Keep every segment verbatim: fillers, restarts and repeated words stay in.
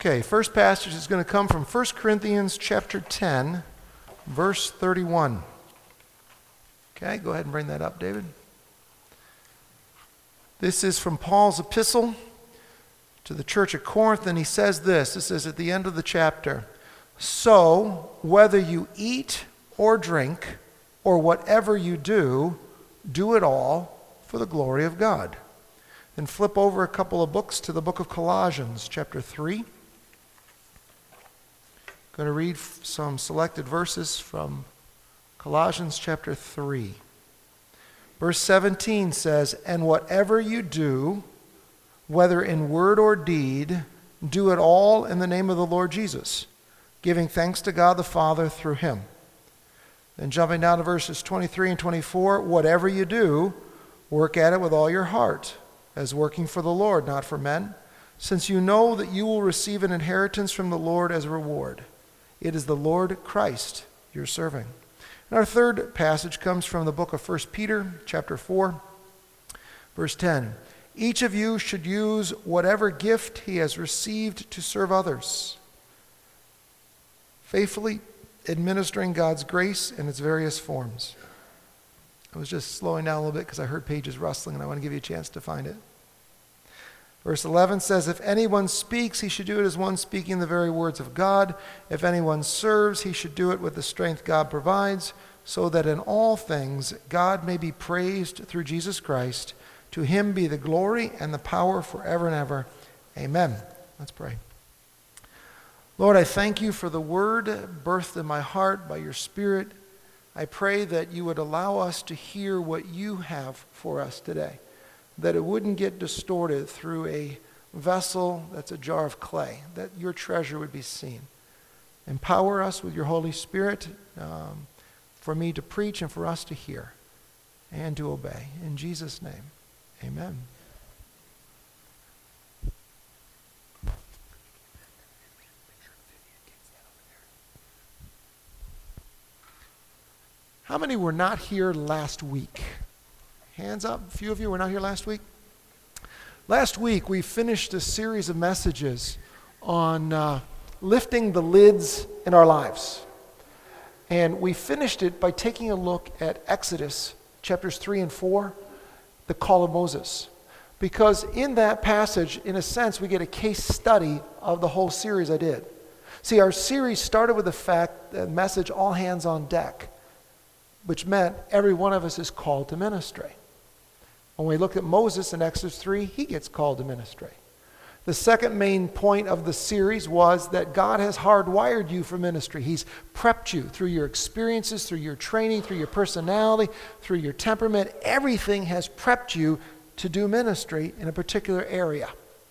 Okay, first passage is going to come from First Corinthians chapter ten, verse thirty-one. Okay, go ahead and bring that up, David. This is from Paul's epistle to the church at Corinth, and he says this. This is at the end of the chapter. So, whether you eat or drink, or whatever you do, do it all for the glory of God. Then flip over a couple of books to the book of Colossians, chapter three. I'm going to read some selected verses from Colossians chapter three. Verse seventeen says, "And whatever you do, whether in word or deed, do it all in the name of the Lord Jesus, giving thanks to God the Father through him." Then jumping down to verses twenty-three and twenty-four, "Whatever you do, work at it with all your heart, as working for the Lord, not for men, since you know that you will receive an inheritance from the Lord as a reward. It is the Lord Christ you're serving." And our third passage comes from the book of First Peter, chapter four, verse ten. "Each of you should use whatever gift he has received to serve others, faithfully administering God's grace in its various forms." I was just slowing down a little bit because I heard pages rustling, and I want to give you a chance to find it. Verse eleven says, "If anyone speaks, he should do it as one speaking the very words of God. If anyone serves, he should do it with the strength God provides, so that in all things God may be praised through Jesus Christ. To him be the glory and the power forever and ever. Amen." Let's pray. Lord, I thank you for the word birthed in my heart by your Spirit. I pray that you would allow us to hear what you have for us today, that it wouldn't get distorted through a vessel that's a jar of clay, that your treasure would be seen. Empower us with your Holy Spirit um, for me to preach and for us to hear and to obey. In Jesus' name, amen. How many were not here last week? Hands up. A few of you were not here last week. Last week, we finished a series of messages on uh, lifting the lids in our lives. And we finished it by taking a look at Exodus chapters three and four, the call of Moses. Because in that passage, in a sense, we get a case study of the whole series I did. See, our series started with the fact, the message, all hands on deck, which meant every one of us is called to ministry. When we look at Moses in Exodus three, he gets called to ministry. The second main point of the series was that God has hardwired you for ministry. He's prepped you through your experiences, through your training, through your personality, through your temperament. Everything has prepped you to do ministry in a particular area.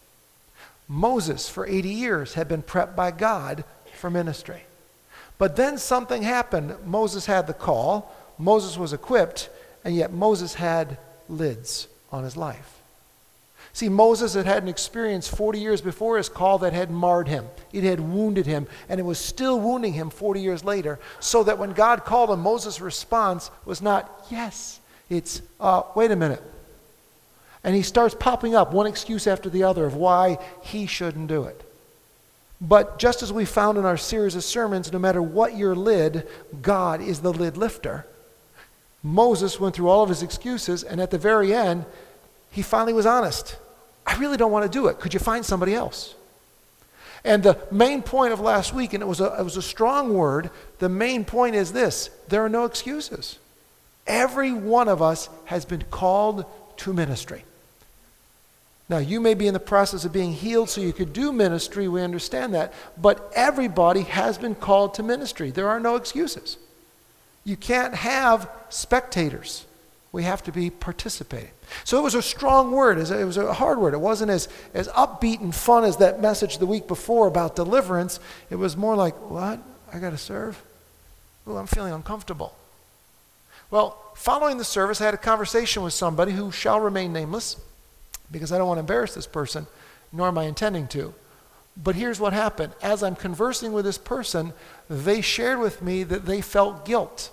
Moses, for eighty years, had been prepped by God for ministry. But then something happened. Moses had the call. Moses was equipped, and yet Moses had lids on his life. See, Moses had had an experience forty years before his call that had marred him. It had wounded him, and it was still wounding him forty years later, so that when God called him, Moses' response was not, yes, it's, uh, wait a minute. And he starts popping up one excuse after the other of why he shouldn't do it. But just as we found in our series of sermons, no matter what your lid, God is the lid lifter. Moses went through all of his excuses, and at the very end, he finally was honest. I really don't want to do it. Could you find somebody else? And the main point of last week, and it was a, it was a strong word, the main point is this: there are no excuses. Every one of us has been called to ministry. Now, you may be in the process of being healed so you could do ministry, we understand that, but everybody has been called to ministry. There are no excuses. You can't have spectators. We have to be participating. So it was a strong word. It was a hard word. It wasn't as, as upbeat and fun as that message the week before about deliverance. It was more like, what? I got to serve? Oh, I'm feeling uncomfortable. Well, following the service, I had a conversation with somebody who shall remain nameless, because I don't want to embarrass this person, nor am I intending to. But here's what happened. As I'm conversing with this person, they shared with me that they felt guilt.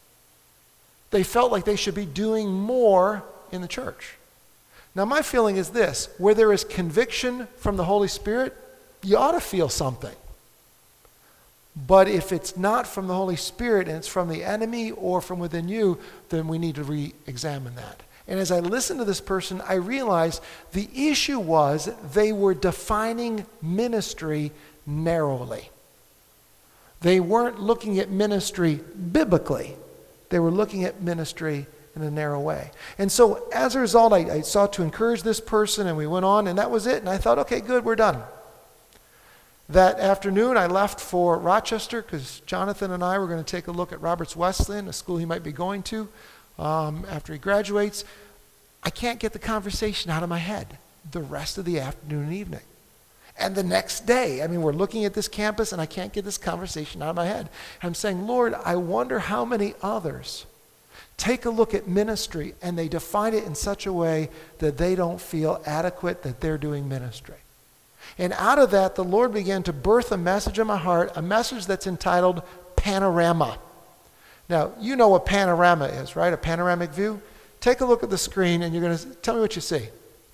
They felt like they should be doing more in the church. Now, my feeling is this: where there is conviction from the Holy Spirit, you ought to feel something. But if it's not from the Holy Spirit and it's from the enemy or from within you, then we need to re-examine that. And as I listened to this person, I realized the issue was they were defining ministry narrowly. They weren't looking at ministry biblically. They were looking at ministry in a narrow way. And so as a result, I, I sought to encourage this person, and we went on, and that was it. And I thought, okay, good, we're done. That afternoon, I left for Rochester because Jonathan and I were going to take a look at Roberts Wesleyan, a school he might be going to um, after he graduates. I can't get the conversation out of my head the rest of the afternoon and evening. And the next day, I mean, we're looking at this campus, and I can't get this conversation out of my head. I'm saying, Lord, I wonder how many others take a look at ministry, and they define it in such a way that they don't feel adequate that they're doing ministry. And out of that, the Lord began to birth a message in my heart, a message that's entitled Panorama. Now, you know what panorama is, right? A panoramic view? Take a look at the screen, and you're going to tell me what you see.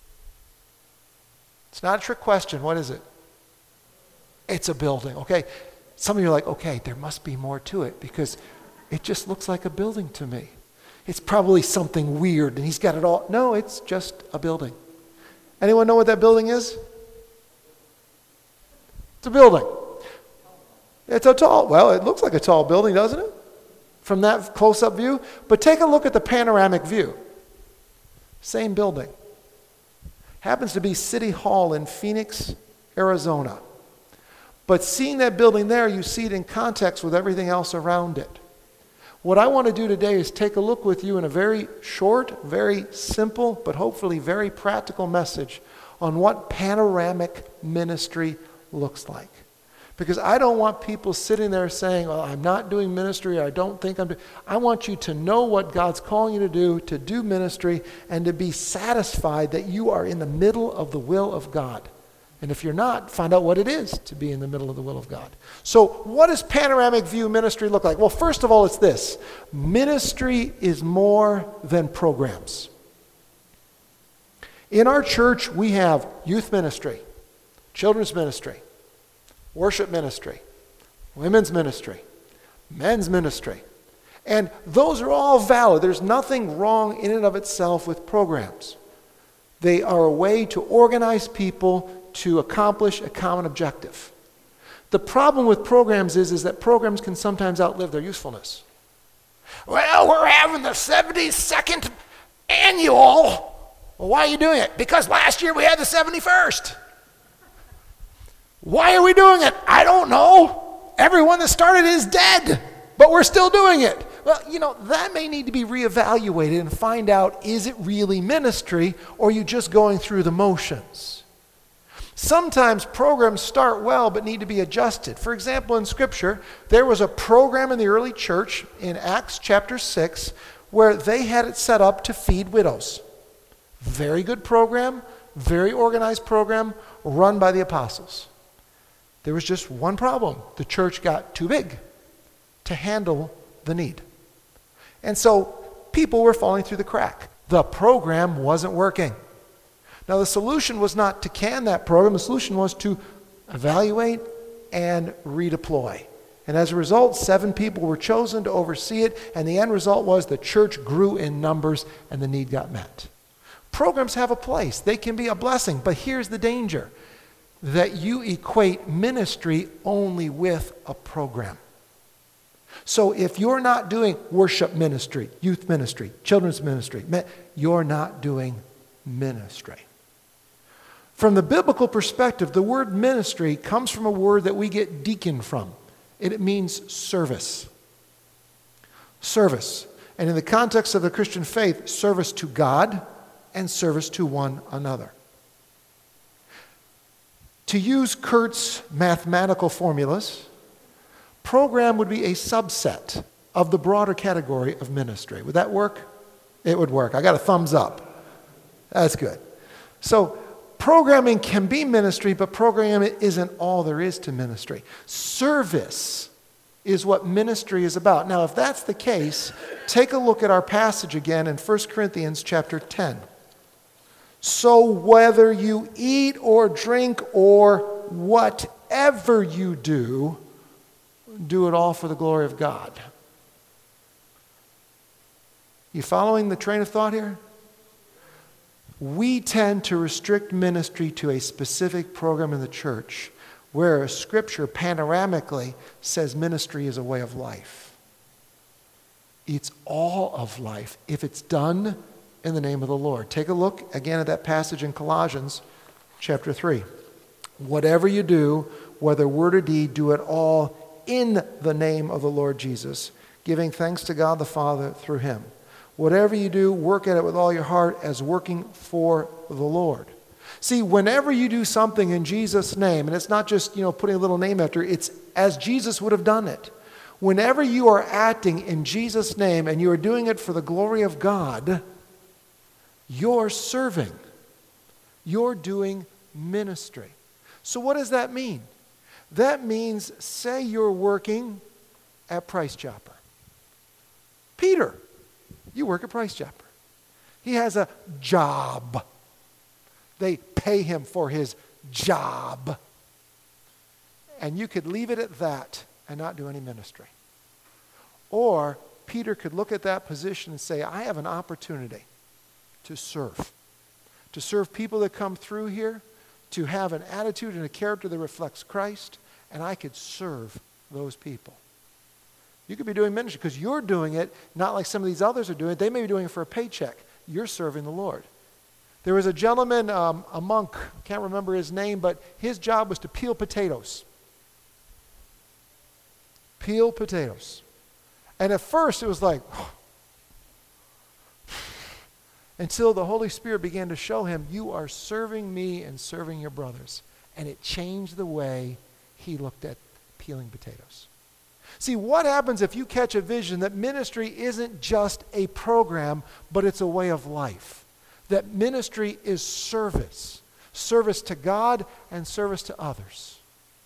It's not a trick question. What is it? It's a building, okay? Some of you are like, okay, there must be more to it because it just looks like a building to me. It's probably something weird, and he's got it all. No, it's just a building. Anyone know what that building is? It's a building. It's a tall, well, it looks like a tall building, doesn't it? From that close-up view. But take a look at the panoramic view. Same building. Happens to be City Hall in Phoenix, Arizona. But seeing that building there, you see it in context with everything else around it. What I want to do today is take a look with you in a very short, very simple, but hopefully very practical message on what panoramic ministry looks like. Because I don't want people sitting there saying, well, I'm not doing ministry, or I don't think I'm doing. I want you to know what God's calling you to do, to do ministry, and to be satisfied that you are in the middle of the will of God. And if you're not, find out what it is to be in the middle of the will of God. So what does panoramic view ministry look like? Well, first of all, it's this. Ministry is more than programs. In our church, we have youth ministry, children's ministry, worship ministry, women's ministry, men's ministry. And those are all valid. There's nothing wrong in and of itself with programs. They are a way to organize people to accomplish a common objective. The problem with programs is, is that programs can sometimes outlive their usefulness. Well, we're having the seventy-second annual. Well, why are you doing it? Because last year we had the seventy-first. Why are we doing it? I don't know. Everyone that started is dead, but we're still doing it. Well, you know, that may need to be reevaluated and find out, is it really ministry, or are you just going through the motions? Sometimes programs start well but need to be adjusted. For example, in Scripture, there was a program in the early church in Acts chapter six where they had it set up to feed widows. Very good program, very organized program, run by the apostles. There was just one problem. The church got too big to handle the need. And so people were falling through the crack. The program wasn't working. Now the solution was not to can that program. The solution was to evaluate and redeploy. And as a result, seven people were chosen to oversee it, and the end result was the church grew in numbers and the need got met. Programs have a place. They can be a blessing, but here's the danger. That you equate ministry only with a program. So if you're not doing worship ministry, youth ministry, children's ministry, you're not doing ministry. From the biblical perspective, the word ministry comes from a word that we get deacon from. It means service. Service. And in the context of the Christian faith, service to God and service to one another. To use Kurt's mathematical formulas, program would be a subset of the broader category of ministry. Would that work? It would work. I got a thumbs up. That's good. So programming can be ministry, but programming isn't all there is to ministry. Service is what ministry is about. Now, if that's the case, take a look at our passage again in First Corinthians chapter ten. So whether you eat or drink or whatever you do, do it all for the glory of God. You following the train of thought here? We tend to restrict ministry to a specific program in the church, whereas Scripture panoramically says ministry is a way of life. It's all of life if it's done in the name of the Lord. Take a look again at that passage in Colossians chapter three. Whatever you do, whether word or deed, do it all in the name of the Lord Jesus, giving thanks to God the Father through him. Whatever you do, work at it with all your heart as working for the Lord. See, whenever you do something in Jesus' name, and it's not just, you know, putting a little name after it, it's as Jesus would have done it. Whenever you are acting in Jesus' name and you are doing it for the glory of God, you're serving. You're doing ministry. So what does that mean? That means, say you're working at Price Chopper. Peter, you work at Price Chopper. He has a job. They pay him for his job. And you could leave it at that and not do any ministry. Or Peter could look at that position and say, I have an opportunity to serve. To serve people that come through here, to have an attitude and a character that reflects Christ, and I could serve those people. You could be doing ministry because you're doing it not like some of these others are doing it. They may be doing it for a paycheck. You're serving the Lord. There was a gentleman, um, a monk, can't remember his name, but his job was to peel potatoes. Peel potatoes. And at first it was like, until the Holy Spirit began to show him, you are serving me and serving your brothers. And it changed the way he looked at peeling potatoes. See, what happens if you catch a vision that ministry isn't just a program, but it's a way of life? That ministry is service. Service to God and service to others.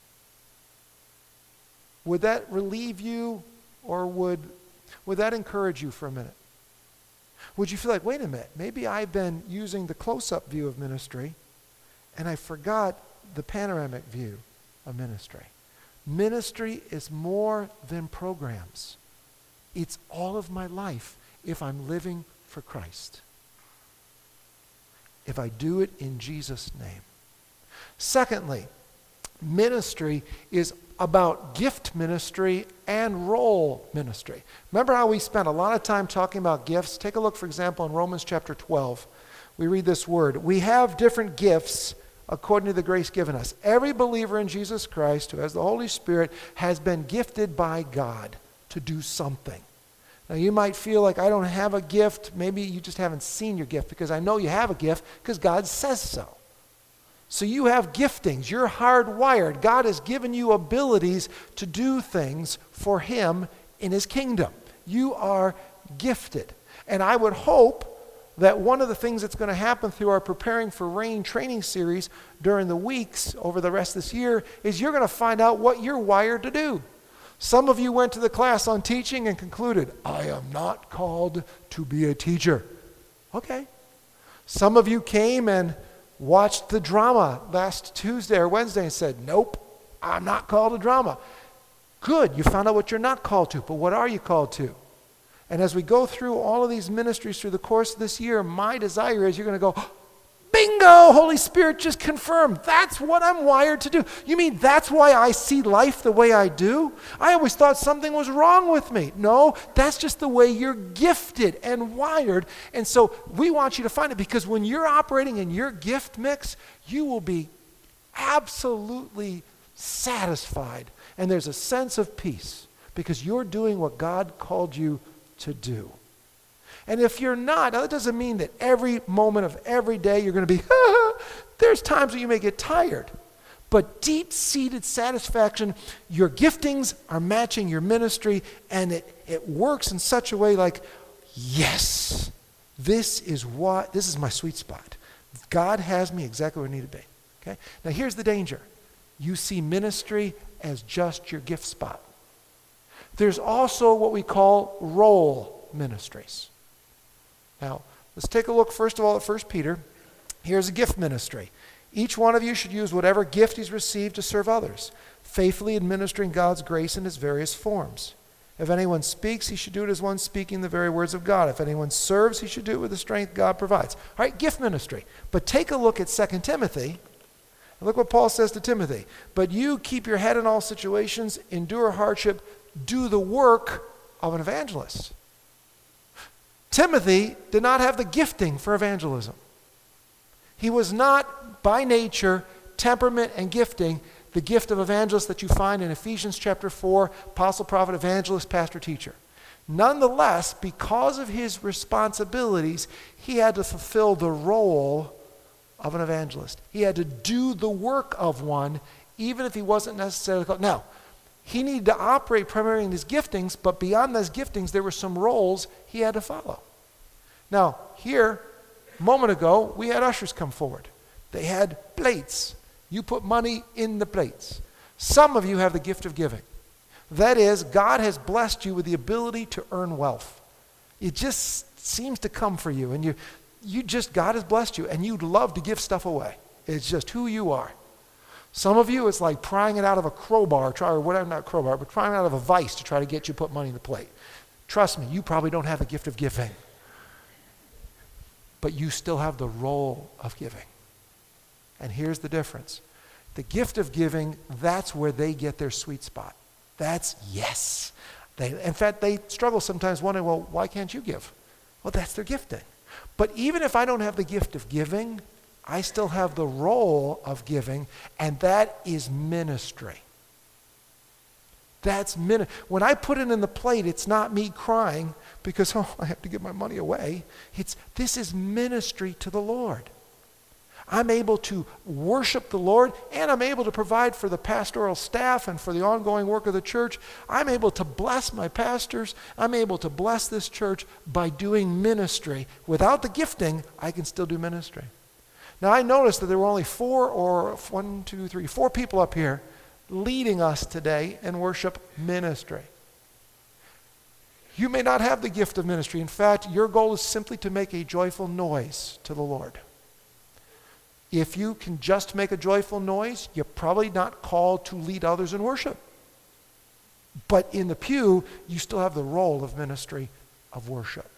Would that relieve you, or would, would that encourage you for a minute? Would you feel like, wait a minute, maybe I've been using the close-up view of ministry and I forgot the panoramic view of ministry? Ministry is more than programs. It's all of my life if I'm living for Christ. If I do it in Jesus' name. Secondly, ministry is about gift ministry and role ministry. Remember how we spent a lot of time talking about gifts? Take a look, for example, in Romans chapter twelve. We read this word. We have different gifts according to the grace given us. Every believer in Jesus Christ who has the Holy Spirit has been gifted by God to do something. Now you might feel like, I don't have a gift. Maybe you just haven't seen your gift, because I know you have a gift because God says so. So you have giftings. You're hardwired. God has given you abilities to do things for him in his kingdom. You are gifted. And I would hope that one of the things that's going to happen through our Preparing for Rain training series during the weeks over the rest of this year is you're going to find out what you're wired to do. Some of you went to the class on teaching and concluded, I am not called to be a teacher. Okay. Some of you came and watched the drama last Tuesday or Wednesday and said, nope, I'm not called to drama. Good, you found out what you're not called to, but what are you called to? And as we go through all of these ministries through the course of this year, my desire is you're going to go, bingo, Holy Spirit just confirmed. That's what I'm wired to do. You mean that's why I see life the way I do? I always thought something was wrong with me. No, that's just the way you're gifted and wired. And so we want you to find it, because when you're operating in your gift mix, you will be absolutely satisfied. And there's a sense of peace because you're doing what God called you to do. And if you're not, now that doesn't mean that every moment of every day you're going to be, there's times when you may get tired. But deep-seated satisfaction, your giftings are matching your ministry, and it, it works in such a way like, yes, this is what, this is my sweet spot. God has me exactly where I need to be. Okay? Now here's the danger. You see ministry as just your gift spot. There's also what we call role ministries. Now, let's take a look first of all at First Peter. Here's a gift ministry. Each one of you should use whatever gift he's received to serve others, faithfully administering God's grace in its various forms. If anyone speaks, he should do it as one speaking the very words of God. If anyone serves, he should do it with the strength God provides. All right, gift ministry. But take a look at Second Timothy. And look what Paul says to Timothy. But you keep your head in all situations, endure hardship, do the work of an evangelist. Timothy did not have the gifting for evangelism. He was not, by nature, temperament, and gifting, the gift of evangelist that you find in Ephesians chapter four, apostle, prophet, evangelist, pastor, teacher. Nonetheless, because of his responsibilities, he had to fulfill the role of an evangelist. He had to do the work of one, even if he wasn't necessarily called. Now, he needed to operate primarily in his giftings, but beyond those giftings, there were some roles he had to follow. Now, here, a moment ago, we had ushers come forward. They had plates. You put money in the plates. Some of you have the gift of giving. That is, God has blessed you with the ability to earn wealth. It just seems to come for you, and you, you just, God has blessed you, and you'd love to give stuff away. It's just who you are. Some of you, it's like prying it out of a crowbar, try, or whatever, not crowbar, but prying it out of a vice to try to get you to put money in the plate. Trust me, you probably don't have the gift of giving, but you still have the role of giving. And here's the difference. The gift of giving, that's where they get their sweet spot. That's yes. They, in fact, they struggle sometimes wondering, well, why can't you give? Well, that's their gifting. But even if I don't have the gift of giving, I still have the role of giving, and that is ministry. That's min- When I put it in the plate, it's not me crying because, oh, I have to give my money away. It's, this is ministry to the Lord. I'm able to worship the Lord, and I'm able to provide for the pastoral staff and for the ongoing work of the church. I'm able to bless my pastors. I'm able to bless this church by doing ministry. Without the gifting, I can still do ministry. Now, I noticed that there were only four or one, two, three, four people up here leading us today in worship ministry. You may not have the gift of ministry. In fact, your goal is simply to make a joyful noise to the Lord. If you can just make a joyful noise, you're probably not called to lead others in worship. But in the pew, you still have the role of ministry of worship.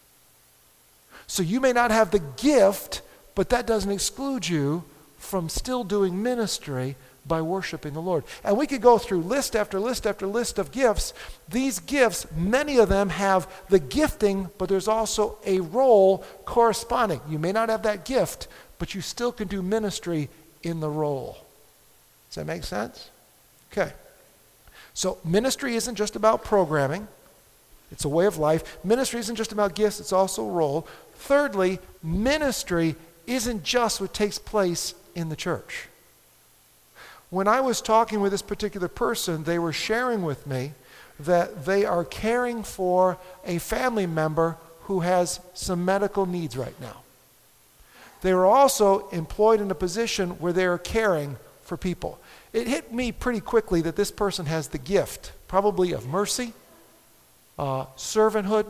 So you may not have the gift, but that doesn't exclude you from still doing ministry by worshiping the Lord. And we could go through list after list after list of gifts. These gifts, many of them have the gifting, but there's also a role corresponding. You may not have that gift, but you still can do ministry in the role. Does that make sense? Okay. So ministry isn't just about programming. It's a way of life. Ministry isn't just about gifts, it's also a role. Thirdly, ministry isn't just what takes place in the church. When I was talking with this particular person, they were sharing with me that they are caring for a family member who has some medical needs right now. They were also employed in a position where they are caring for people. It hit me pretty quickly that this person has the gift, probably of mercy, uh, servanthood,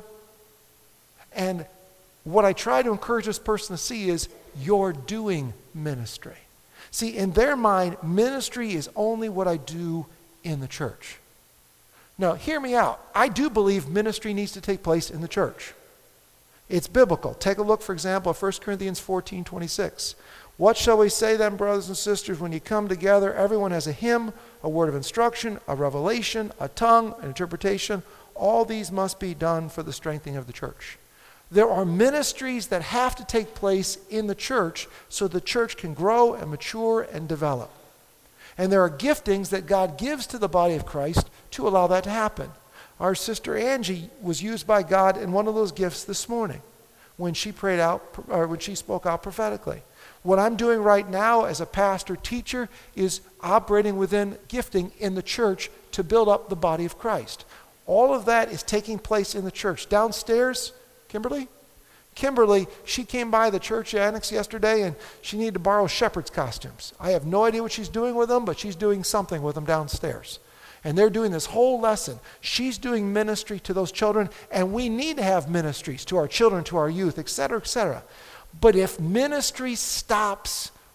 and what I try to encourage this person to see is you're doing ministry. See, in their mind, ministry is only what I do in the church. Now, hear me out. I do believe ministry needs to take place in the church. It's biblical. Take a look, for example, at First Corinthians fourteen twenty-six. What shall we say then, brothers and sisters, when you come together? Everyone has a hymn, a word of instruction, a revelation, a tongue, an interpretation. All these must be done for the strengthening of the church. There are ministries that have to take place in the church so the church can grow and mature and develop. And there are giftings that God gives to the body of Christ to allow that to happen. Our sister Angie was used by God in one of those gifts this morning when she prayed out, or when she spoke out prophetically. What I'm doing right now as a pastor teacher is operating within gifting in the church to build up the body of Christ. All of that is taking place in the church. Downstairs, Kimberly? Kimberly, she came by the church annex yesterday and she needed to borrow shepherd's costumes. I have no idea what she's doing with them, but she's doing something with them downstairs. And they're doing this whole lesson. She's doing ministry to those children, and we need to have ministries to our children, to our youth, et cetera, et cetera. But if ministry stops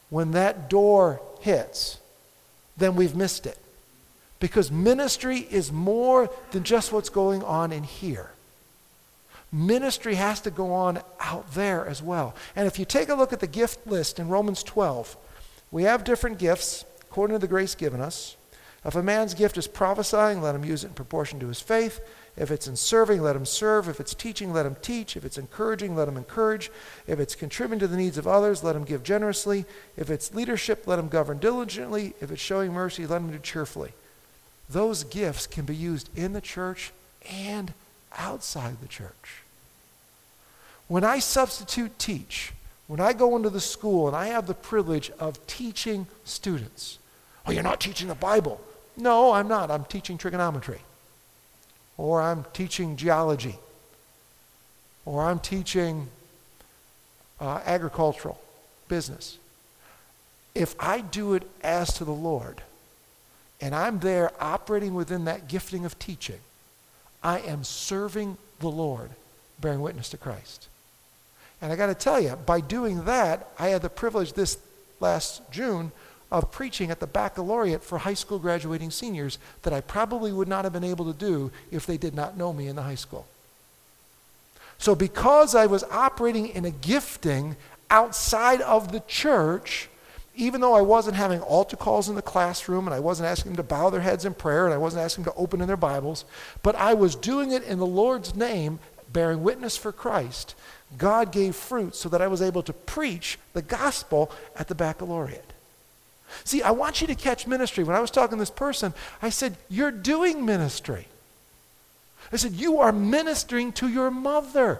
when that door hits, then we've missed it. Because ministry is more than just what's going on in here. Ministry has to go on out there as well. And if you take a look at the gift list in Romans twelve, we have different gifts according to the grace given us. If a man's gift is prophesying, let him use it in proportion to his faith. If it's in serving, let him serve. If it's teaching, let him teach. If it's encouraging, let him encourage. If it's contributing to the needs of others, let him give generously. If it's leadership, let him govern diligently. If it's showing mercy, let him do cheerfully. Those gifts can be used in the church and outside the church. When I substitute teach, when I go into the school and I have the privilege of teaching students, oh, you're not teaching the Bible. No, I'm not. I'm teaching trigonometry. Or I'm teaching geology. Or I'm teaching uh, agricultural business. If I do it as to the Lord, and I'm there operating within that gifting of teaching, I am serving the Lord, bearing witness to Christ. And I got to tell you, by doing that, I had the privilege this last June of preaching at the baccalaureate for high school graduating seniors that I probably would not have been able to do if they did not know me in the high school. So because I was operating in a gifting outside of the church, even though I wasn't having altar calls in the classroom and I wasn't asking them to bow their heads in prayer and I wasn't asking them to open in their Bibles, but I was doing it in the Lord's name, bearing witness for Christ, God gave fruit so that I was able to preach the gospel at the baccalaureate. See, I want you to catch ministry. When I was talking to this person, I said, you're doing ministry. I said, you are ministering to your mother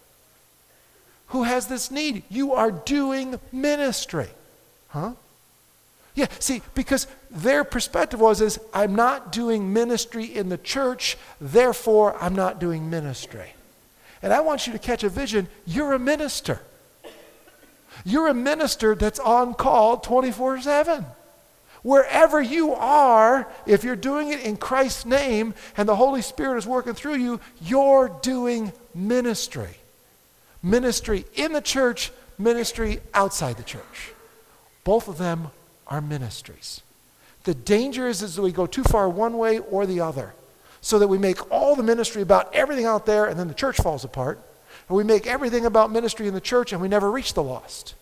who has this need. You are doing ministry. Huh? Yeah, see, because their perspective was is, I'm not doing ministry in the church, therefore I'm not doing ministry. And I want you to catch a vision. You're a minister. You're a minister that's on call twenty-four seven. Wherever you are, if you're doing it in Christ's name and the Holy Spirit is working through you, you're doing ministry. Ministry in the church, ministry outside the church. Both of them are ministries. The danger is, is that we go too far one way or the other, so that we make all the ministry about everything out there and then the church falls apart. And we make everything about ministry in the church and we never reach the lost.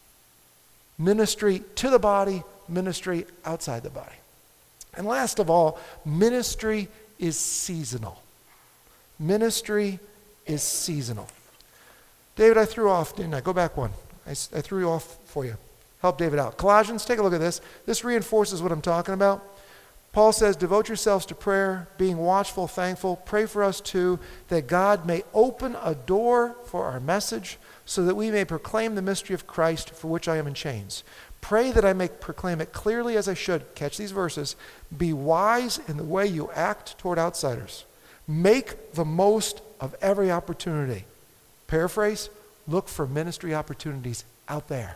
Ministry to the body, ministry outside the body. And last of all, ministry is seasonal. Ministry is seasonal. David, I threw off, didn't I? Go back one. I, I threw you off for you. Help David out. Colossians, take a look at this. This reinforces what I'm talking about. Paul says, devote yourselves to prayer, being watchful, thankful. Pray for us too, that God may open a door for our message so that we may proclaim the mystery of Christ for which I am in chains. Pray that I may proclaim it clearly as I should. Catch these verses. Be wise in the way you act toward outsiders. Make the most of every opportunity. Paraphrase, look for ministry opportunities out there.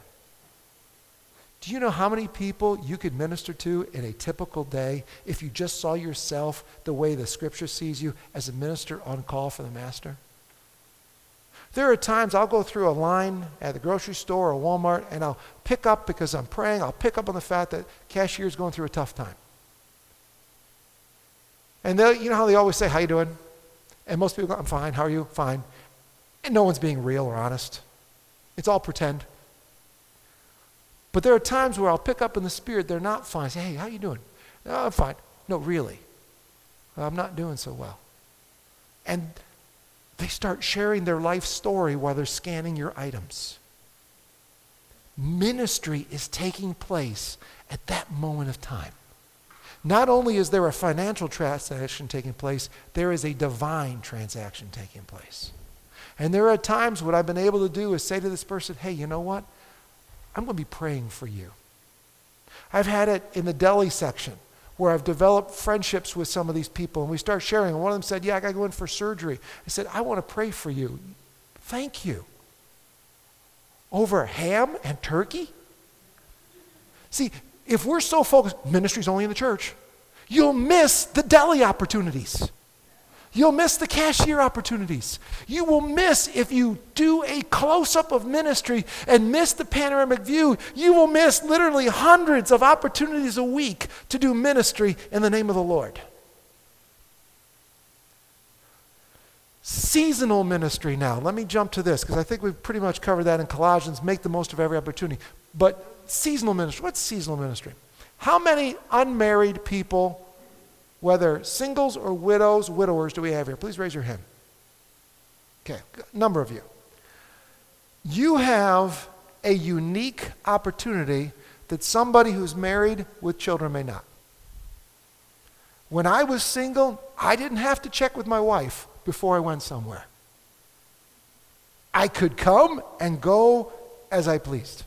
Do you know how many people you could minister to in a typical day if you just saw yourself the way the Scripture sees you as a minister on call for the Master? There are times I'll go through a line at the grocery store or Walmart and I'll pick up, because I'm praying, I'll pick up on the fact that cashier's going through a tough time. And you know how they always say, how you doing? And most people go, I'm fine. How are you? Fine. And no one's being real or honest. It's all pretend. But there are times where I'll pick up in the spirit, they're not fine. I say, hey, how you doing? No, I'm fine. No, really. I'm not doing so well. And they start sharing their life story while they're scanning your items. Ministry is taking place at that moment of time. Not only is there a financial transaction taking place, there is a divine transaction taking place. And there are times what I've been able to do is say to this person, hey, you know what? I'm going to be praying for you. I've had it in the deli section where I've developed friendships with some of these people and we start sharing. And one of them said, yeah, I got to go in for surgery. I said, I want to pray for you. Thank you. Over ham and turkey? See, if we're so focused, ministry's only in the church, you'll miss the deli opportunities. You'll miss the cashier opportunities. You will miss, if you do a close-up of ministry and miss the panoramic view, you will miss literally hundreds of opportunities a week to do ministry in the name of the Lord. Seasonal ministry now. Let me jump to this because I think we've pretty much covered that in Colossians. Make the most of every opportunity. But seasonal ministry. What's seasonal ministry? How many unmarried people, whether singles or widows, widowers, do we have here? Please raise your hand. Okay, a number of you. You have a unique opportunity that somebody who's married with children may not. When I was single, I didn't have to check with my wife before I went somewhere. I could come and go as I pleased.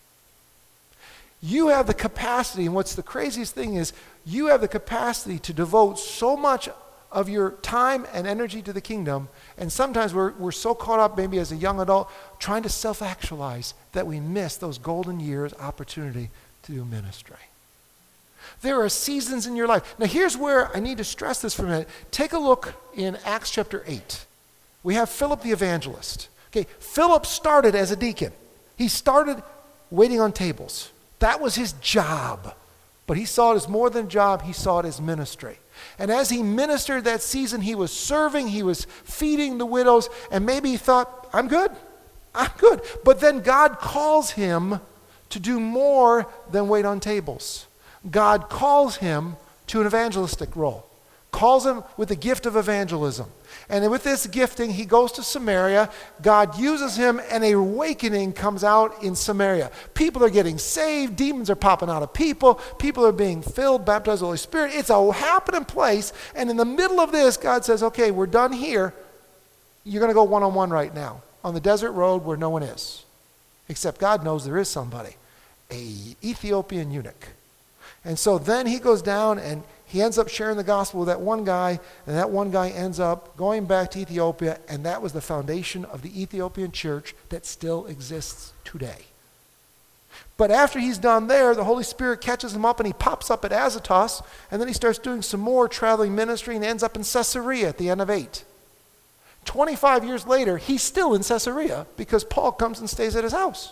You have the capacity, and what's the craziest thing is, you have the capacity to devote so much of your time and energy to the kingdom, and sometimes we're, we're so caught up maybe as a young adult trying to self-actualize that we miss those golden years opportunity to do ministry. There are seasons in your life. Now here's where I need to stress this for a minute. Take a look in Acts chapter eight. We have Philip the evangelist. Okay, Philip started as a deacon. He started waiting on tables. That was his job. But he saw it as more than a job, he saw it as ministry. And as he ministered that season, he was serving, he was feeding the widows, and maybe he thought, I'm good, I'm good. But then God calls him to do more than wait on tables. God calls him to an evangelistic role, calls him with the gift of evangelism. And with this gifting, he goes to Samaria. God uses him, and an awakening comes out in Samaria. People are getting saved. Demons are popping out of people. People are being filled, baptized with the Holy Spirit. It's a happening place. And in the middle of this, God says, okay, we're done here. You're going to go one-on-one right now on the desert road where no one is. Except God knows there is somebody, an Ethiopian eunuch. And so then he goes down and he ends up sharing the gospel with that one guy, and that one guy ends up going back to Ethiopia, and that was the foundation of the Ethiopian church that still exists today. But after he's done there, the Holy Spirit catches him up and he pops up at Azotus, and then he starts doing some more traveling ministry and ends up in Caesarea at the end of eight. twenty-five years later, he's still in Caesarea because Paul comes and stays at his house.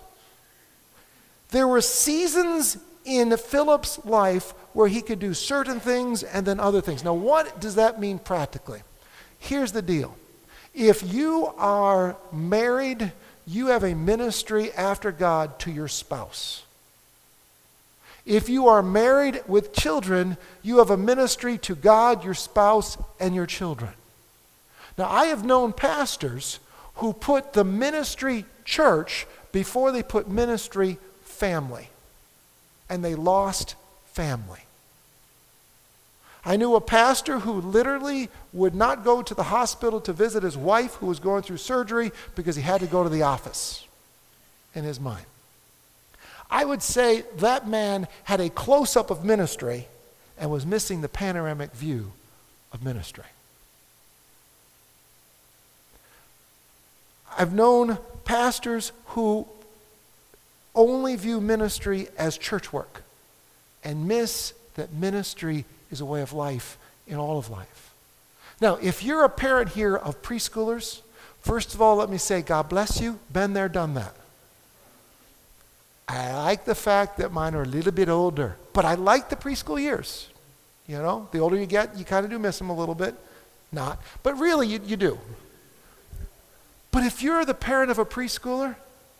There were seasons in Philip's life where he could do certain things and then other things. Now, what does that mean practically? Here's the deal. If you are married, you have a ministry after God to your spouse. If you are married with children, you have a ministry to God, your spouse, and your children. Now, I have known pastors who put the ministry church before they put ministry family. And they lost family. I knew a pastor who literally would not go to the hospital to visit his wife who was going through surgery because he had to go to the office in his mind. I would say that man had a close-up of ministry and was missing the panoramic view of ministry. I've known pastors who only view ministry as church work and miss that ministry is a way of life in all of life. Now, if you're a parent here of preschoolers, first of all, let me say, God bless you. Been there, done that. I like the fact that mine are a little bit older, but I like the preschool years. You know, the older you get, you kind of do miss them a little bit. Not, but really you, you do. But if you're the parent of a preschooler,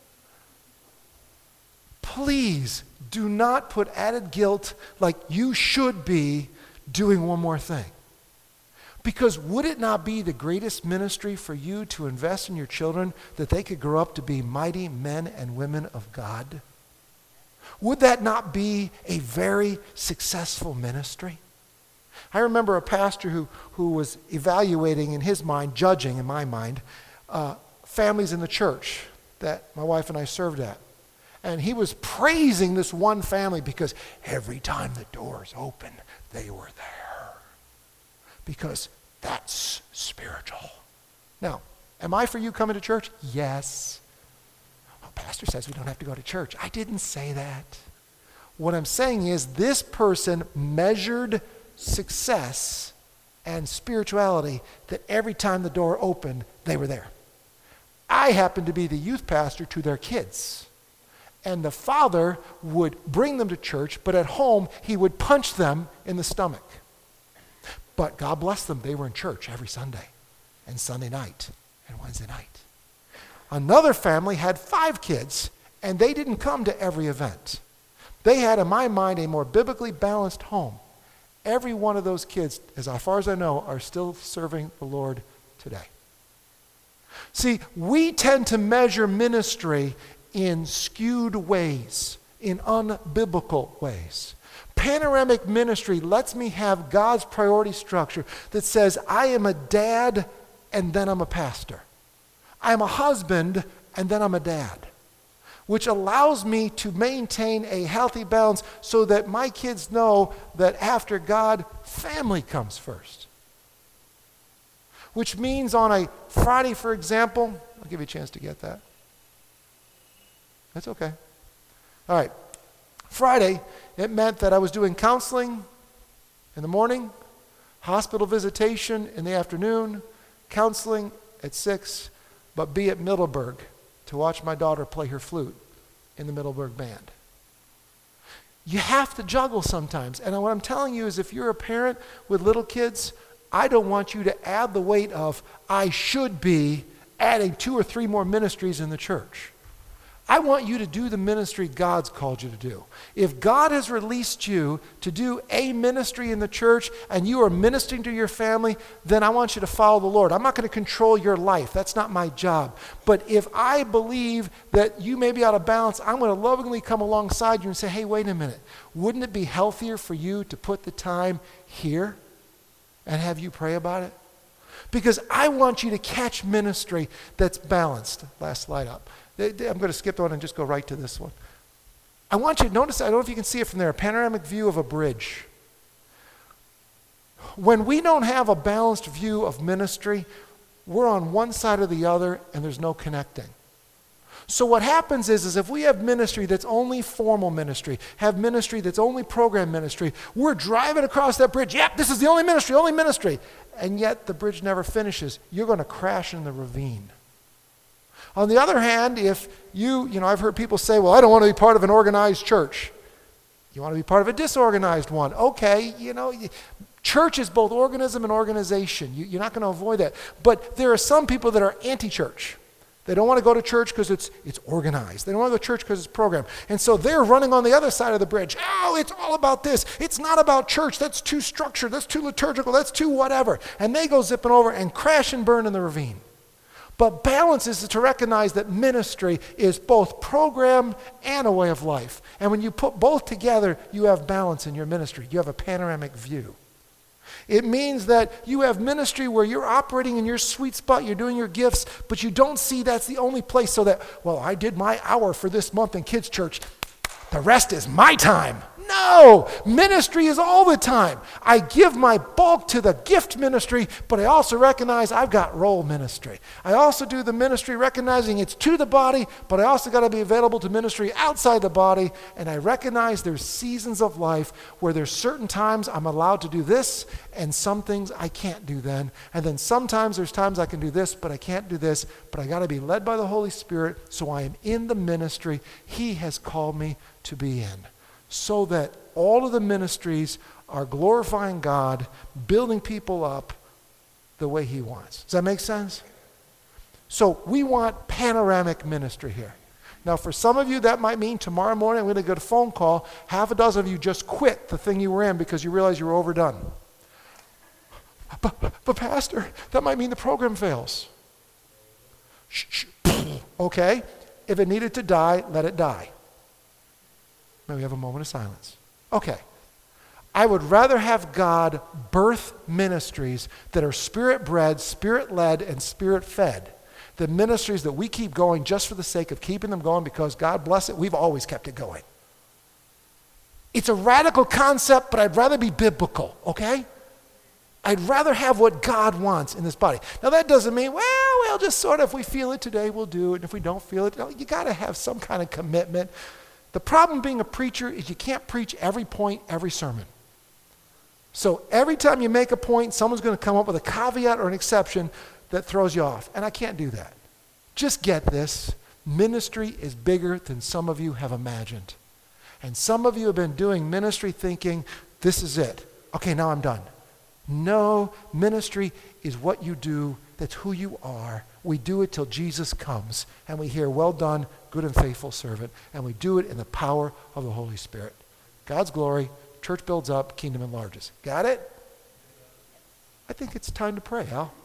please do not put added guilt like you should be doing one more thing. Because would it not be the greatest ministry for you to invest in your children that they could grow up to be mighty men and women of God? Would that not be a very successful ministry? I remember a pastor who, who was evaluating in his mind, judging in my mind, uh, families in the church that my wife and I served at. And he was praising this one family because every time the doors opened, they were there. Because that's spiritual. Now, am I for you coming to church? Yes. Well, pastor says we don't have to go to church. I didn't say that. What I'm saying is this person measured success and spirituality that every time the door opened, they were there. I happened to be the youth pastor to their kids. And the father would bring them to church, but at home, he would punch them in the stomach. But God bless them, they were in church every Sunday, and Sunday night, and Wednesday night. Another family had five kids, and they didn't come to every event. They had, in my mind, a more biblically balanced home. Every one of those kids, as far as I know, are still serving the Lord today. See, we tend to measure ministry in skewed ways, in unbiblical ways. Panoramic ministry lets me have God's priority structure that says, I am a dad and then I'm a pastor. I am a husband and then I'm a dad, which allows me to maintain a healthy balance so that my kids know that after God, family comes first. Which means on a Friday, for example, I'll give you a chance to get that. That's okay. All right. Friday, it meant that I was doing counseling in the morning, hospital visitation in the afternoon, counseling at six, but be at Middleburg to watch my daughter play her flute in the Middleburg band. You have to juggle sometimes. And what I'm telling you is if you're a parent with little kids, I don't want you to add the weight of, I should be adding two or three more ministries in the church. I want you to do the ministry God's called you to do. If God has released you to do a ministry in the church and you are ministering to your family, then I want you to follow the Lord. I'm not going to control your life. That's not my job. But if I believe that you may be out of balance, I'm going to lovingly come alongside you and say, hey, wait a minute. Wouldn't it be healthier for you to put the time here and have you pray about it? Because I want you to catch ministry that's balanced. Last slide up. I'm going to skip on and just go right to this one. I want you to notice, I don't know if you can see it from there, a panoramic view of a bridge. When we don't have a balanced view of ministry, we're on one side or the other and there's no connecting. So what happens is, is if we have ministry that's only formal ministry, have ministry that's only program ministry, we're driving across that bridge, yep, this is the only ministry, only ministry, and yet the bridge never finishes. You're going to crash in the ravine. On the other hand, if you, you know, I've heard people say, well, I don't want to be part of an organized church. You want to be part of a disorganized one. Okay, you know, church is both organism and organization. You, you're not going to avoid that. But there are some people that are anti-church. They don't want to go to church because it's it's organized. They don't want to go to church because it's programmed. And so they're running on the other side of the bridge. Oh, it's all about this. It's not about church. That's too structured. That's too liturgical. That's too whatever. And they go zipping over and crash and burn in the ravine. But balance is to recognize that ministry is both program and a way of life. And when you put both together, you have balance in your ministry. You have a panoramic view. It means that you have ministry where you're operating in your sweet spot, you're doing your gifts, but you don't see that's the only place so that, well, I did my hour for this month in kids' church. The rest is my time. No, ministry is all the time. I give my bulk to the gift ministry, but I also recognize I've got role ministry. I also do the ministry recognizing it's to the body, but I also got to be available to ministry outside the body, and I recognize there's seasons of life where there's certain times I'm allowed to do this, and some things I can't do then. And then sometimes there's times I can do this, but I can't do this, but I got to be led by the Holy Spirit, so I am in the ministry He has called me to be in. So that all of the ministries are glorifying God, building people up the way He wants. Does that make sense? So we want panoramic ministry here. Now for some of you that might mean tomorrow morning I'm going to get a phone call, half a dozen of you just quit the thing you were in because you realize you were overdone. But, but Pastor, that might mean the program fails. Shh, shh. Okay, if it needed to die, let it die. May we have a moment of silence. Okay. I would rather have God birth ministries that are spirit-bred, spirit-led, and spirit-fed than ministries that we keep going just for the sake of keeping them going because, God bless it, we've always kept it going. It's a radical concept, but I'd rather be biblical, okay? I'd rather have what God wants in this body. Now that doesn't mean, well, we'll just sort of, if we feel it today, we'll do it. And if we don't feel it, you got to have some kind of commitment. The problem being a preacher is you can't preach every point, every sermon. So every time you make a point, someone's going to come up with a caveat or an exception that throws you off. And I can't do that. Just get this. Ministry is bigger than some of you have imagined. And some of you have been doing ministry thinking, this is it. Okay, now I'm done. No, ministry is what you do. That's who you are. We do it till Jesus comes. And we hear, well done, good and faithful servant. And we do it in the power of the Holy Spirit. God's glory, church builds up, kingdom enlarges. Got it? I think it's time to pray, Al.